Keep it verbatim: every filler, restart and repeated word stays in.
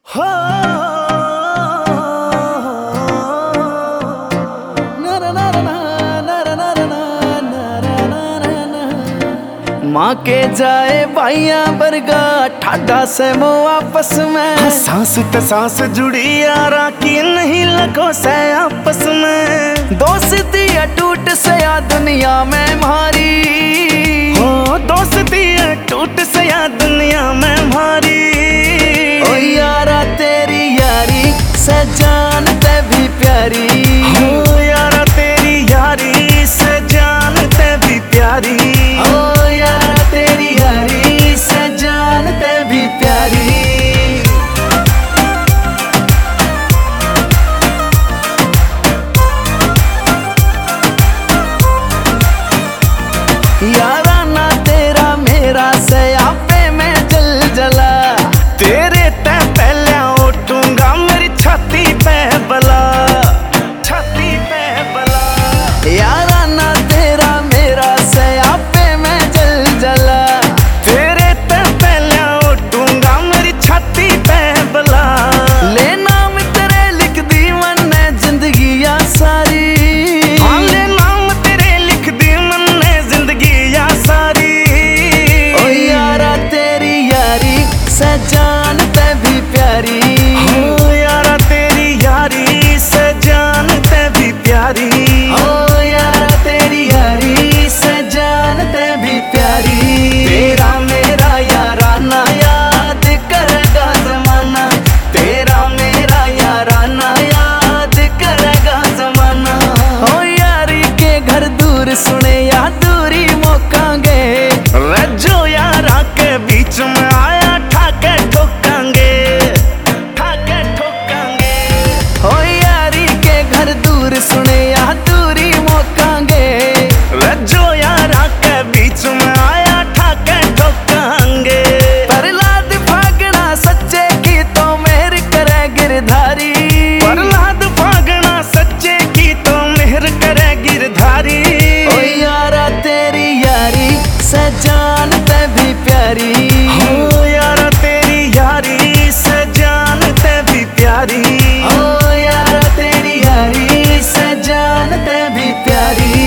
हो माँ के जाए भाइया बरगा ठाडा से मो आपस में सांस ते सांस जुड़ी यारा की नहीं लगो से आपस में दोस्ती टूट से या दुनिया में मारी हो दोस्ती टूट से या दुनिया में मारी ओ यारा तेरी यारी से जान ते भी प्यारी हो यारा तेरी यारी से जान ते भी प्यारी हो यारा तेरी यारी से जान ते भी प्यारी यारा ना तेरा मेरा से आपे में जल जला तेरे ते पहले उठूंगा मेरी छाती पे बला छाती पे बला यारा ना तेरा मेरा से आपे में जल जला तेरे ते पहले उठूंगा मेरी छाती पे बला ले नाम तेरे लिख दी मैंने जिंदगी या सारी हाँ ले नाम तेरे लिख दी मैंने जिंदगी या सारी ओ यारा तेरी यारी से जान ते भी प्यारी हो यारा तेरी यारी से जान ते भी प्यारी हो यारा तेरी यारी से जान ते भी प्यारी तेरा मेरा यारा ना याद करेगा जमाना तेरा मेरा यारा ना याद करेगा जमाना हो यारी के घर दूर सुने या दूरी मोकांगे रज्जो यारा के बीच में आया ठाके ठोकांगे ठाके ठोकांगे हो यारी के घर दूर सुने या दूरी मोकांगे रज्जो यारा के बीच में आया ठाके ठोकांगे प्रहलाद फागना सच्चे की तो मेहर करे गिरधारी प्रहलाद फागना सच्चे की तो मेहर करे गिरधारी ओ यारा तेरी यारी से जान ते भी प्यारी हो यारा तेरी यारी से जान ते भी प्यारी हो यारा तेरी यारी से जान ते भी प्यारी